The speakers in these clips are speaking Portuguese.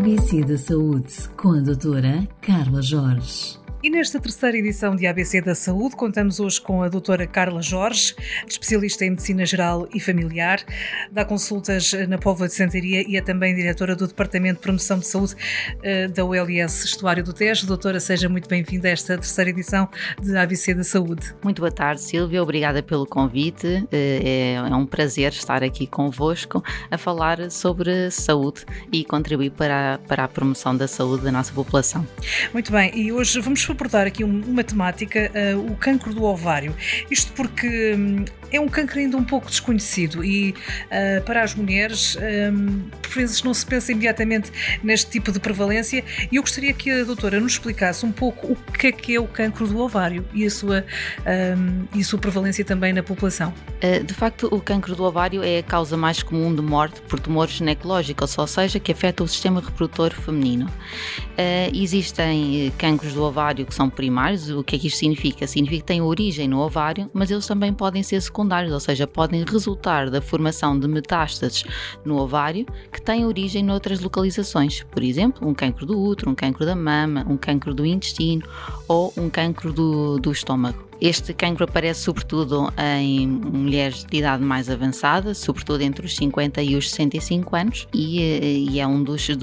ABC da Saúde, com a doutora Carla Jorge. E nesta terceira edição de ABC da Saúde, contamos hoje com a doutora Carla Jorge, especialista em Medicina Geral e Familiar, dá consultas na Póvoa de Santaria e é também diretora do Departamento de Promoção de Saúde da ULS Estuário do Tejo. Doutora, seja muito bem-vinda a esta terceira edição de ABC da Saúde. Muito boa tarde, Sílvia, obrigada pelo convite. É um prazer estar aqui convosco a falar sobre saúde e contribuir para a promoção da saúde da nossa população. Muito bem, e hoje vamos abordar aqui uma temática, o cancro do ovário. Isto porque é um cancro ainda um pouco desconhecido e para as mulheres, por vezes não se pensa imediatamente neste tipo de prevalência, e eu gostaria que a doutora nos explicasse um pouco o que é o cancro do ovário e a sua prevalência também na população. De facto, o cancro do ovário é a causa mais comum de morte por tumor ginecológico, ou seja, que afeta o sistema reprodutor feminino. Existem cancros do ovário que são primários. O que é que isto significa? Significa que têm origem no ovário, mas eles também podem ser secundários, ou seja, podem resultar da formação de metástases no ovário que têm origem noutras localizações. Por exemplo, um cancro do útero, um cancro da mama, um cancro do intestino ou um cancro do estômago. Este cancro aparece sobretudo em mulheres de idade mais avançada, sobretudo entre os 50 e os 65 anos, e é um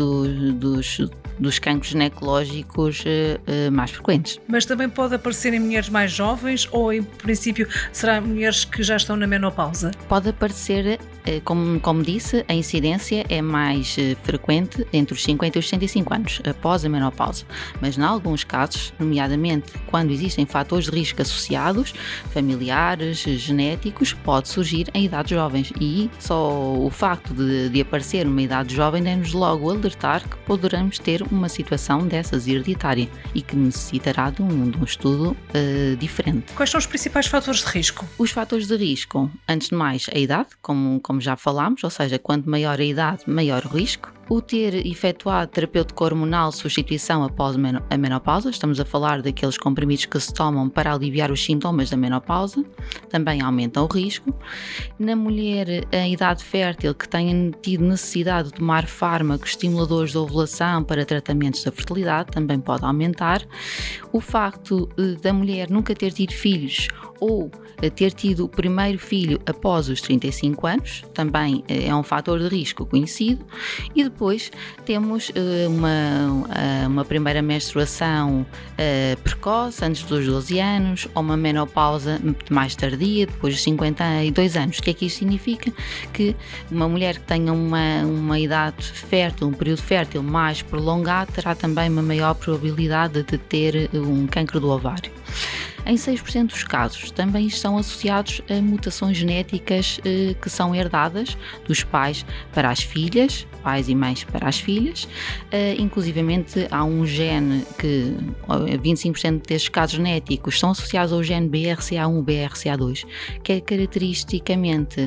dos cancros ginecológicos mais frequentes. Mas também pode aparecer em mulheres mais jovens ou, em princípio, será mulheres que já estão na menopausa? Pode aparecer, como disse, a incidência é mais frequente entre os 50 e os 65 anos, após a menopausa. Mas, em alguns casos, nomeadamente quando existem fatores de risco associados, familiares, genéticos, pode surgir em idades jovens, e só o facto de aparecer numa idade jovem deve-nos logo alertar que poderemos ter uma situação dessas hereditária e que necessitará de um estudo diferente. Quais são os principais fatores de risco? Os fatores de risco, antes de mais, a idade, como já falámos, ou seja, quanto maior a idade, maior o risco. O ter efetuado terapêutico hormonal substituição após a menopausa, estamos a falar daqueles comprimidos que se tomam para aliviar os sintomas da menopausa, também aumentam o risco. Na mulher em idade fértil que tenha tido necessidade de tomar fármacos estimuladores de ovulação para tratamentos da fertilidade, também pode aumentar. O facto da mulher nunca ter tido filhos ou ter tido o primeiro filho após os 35 anos, também é um fator de risco conhecido. E depois temos uma primeira menstruação precoce, antes dos 12 anos, ou uma menopausa mais tardia, depois dos 52 anos. O que é que isto significa? Que uma mulher que tenha uma idade fértil, um período fértil mais prolongado, terá também uma maior probabilidade de ter um cancro do ovário. Em 6% dos casos também estão associados a mutações genéticas que são herdadas dos pais para as filhas, pais e mães para as filhas. Inclusivamente há um gene que 25% destes casos genéticos são associados ao gene BRCA1 e BRCA2, que é caracteristicamente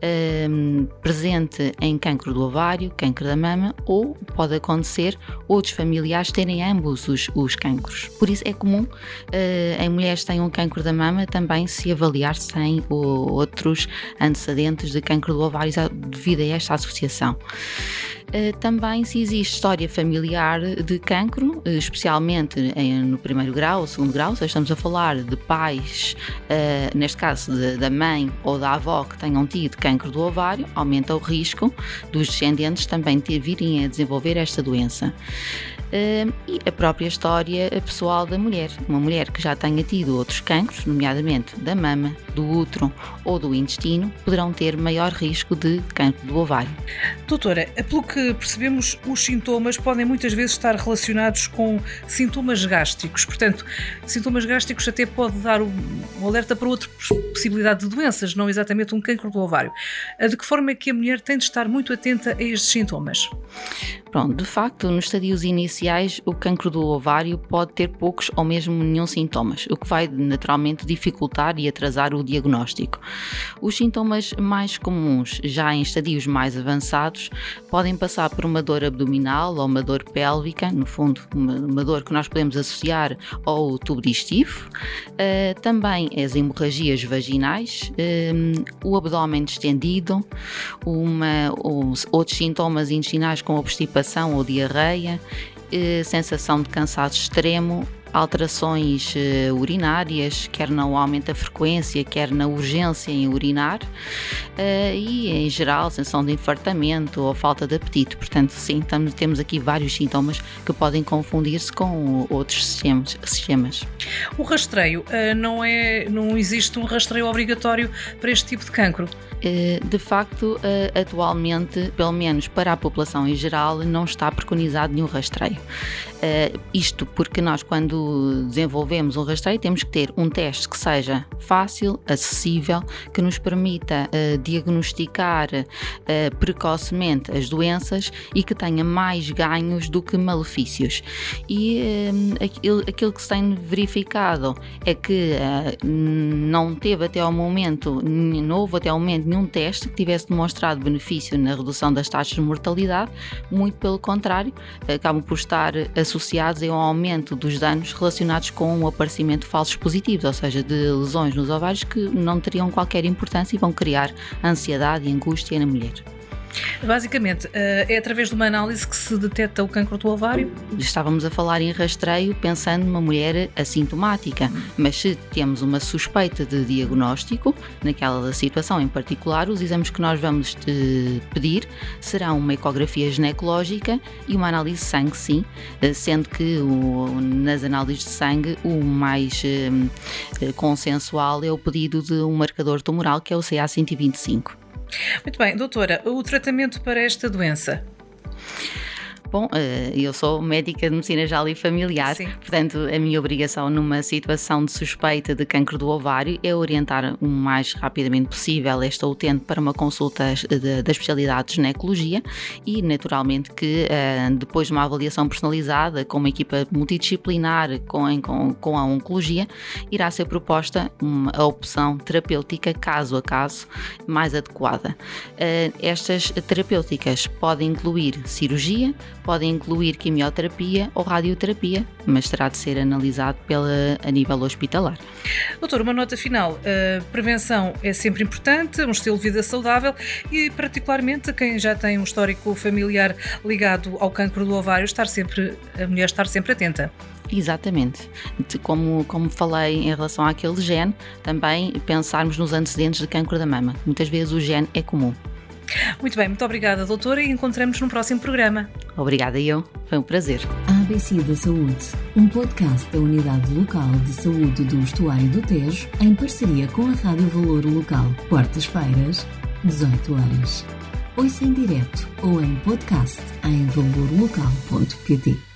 presente em cancro do ovário, cancro da mama, ou pode acontecer outros familiares terem ambos os cancros. Por isso é comum em mulheres que têm um cancro da mama também se avaliar se têm outros antecedentes de cancro do ovário devido a esta associação. Também se existe história familiar de cancro, especialmente no primeiro grau ou segundo grau, seja, estamos a falar de pais, neste caso da mãe ou da avó que tenham tido cancro do ovário, aumenta o risco dos descendentes também virem a desenvolver esta doença. E a própria história pessoal da mulher. Uma mulher que já tenha tido outros cancros, nomeadamente da mama, do útero ou do intestino, poderão ter maior risco de cancro do ovário. Doutora, pelo que percebemos, os sintomas podem muitas vezes estar relacionados com sintomas gástricos. Portanto, sintomas gástricos até pode dar um alerta para outra possibilidade de doenças, não exatamente um cancro do ovário. De que forma é que a mulher tem de estar muito atenta a estes sintomas? Pronto, de facto, nos estadios iniciais, o cancro do ovário pode ter poucos ou mesmo nenhum sintomas, o que vai naturalmente dificultar e atrasar o diagnóstico. Os sintomas mais comuns, já em estadios mais avançados, graves. Podem passar por uma dor abdominal ou uma dor pélvica, no fundo uma dor que nós podemos associar ao tubo digestivo, também as hemorragias vaginais, o abdômen distendido, outros sintomas intestinais como obstipação ou diarreia, sensação de cansaço extremo, alterações urinárias, quer no aumento da frequência, quer na urgência em urinar, e em geral sensação de infartamento ou falta de apetite. Portanto, sim, temos aqui vários sintomas que podem confundir-se com outros sistemas. O rastreio, não existe um rastreio obrigatório para este tipo de cancro? De facto, atualmente, pelo menos para a população em geral, não está preconizado nenhum rastreio. Isto porque nós, quando desenvolvemos um rastreio, temos que ter um teste que seja fácil, acessível, que nos permita diagnosticar precocemente as doenças e que tenha mais ganhos do que malefícios. E aquilo que se tem verificado é que não houve até ao momento nenhum teste que tivesse demonstrado benefício na redução das taxas de mortalidade, muito pelo contrário, acabam por estar associados a um aumento dos danos relacionados com o aparecimento de falsos positivos, ou seja, de lesões nos ovários que não teriam qualquer importância e vão criar ansiedade e angústia na mulher. Basicamente, é através de uma análise que se detecta o cancro do ovário? Estávamos a falar em rastreio pensando numa mulher assintomática, mas se temos uma suspeita de diagnóstico, naquela situação em particular, os exames que nós vamos pedir serão uma ecografia ginecológica e uma análise de sangue, sim, sendo que nas análises de sangue o mais consensual é o pedido de um marcador tumoral, que é o CA-125. Muito bem, doutora, o tratamento para esta doença? Bom, eu sou médica de medicina geral e familiar, sim. Portanto, a minha obrigação numa situação de suspeita de cancro do ovário é orientar o mais rapidamente possível esta utente para uma consulta da especialidade de ginecologia e, naturalmente, que depois de uma avaliação personalizada com uma equipa multidisciplinar com a oncologia, irá ser proposta a opção terapêutica caso a caso mais adequada. Estas terapêuticas podem incluir cirurgia, podem incluir quimioterapia ou radioterapia, mas terá de ser analisado a nível hospitalar. Doutor, uma nota final. A prevenção é sempre importante, um estilo de vida saudável e, particularmente, a quem já tem um histórico familiar ligado ao cancro do ovário, a mulher estar sempre atenta. Exatamente. Como falei em relação àquele gene, também pensarmos nos antecedentes de cancro da mama. Muitas vezes o gene é comum. Muito bem, muito obrigada, doutora, e encontramos-nos no próximo programa. Obrigada eu, foi um prazer. ABC da Saúde, um podcast da Unidade Local de Saúde do Estuário do Tejo, em parceria com a Rádio Valor Local, quartas-feiras, 18 horas. Ouça em direto ou em podcast em valorlocal.pt.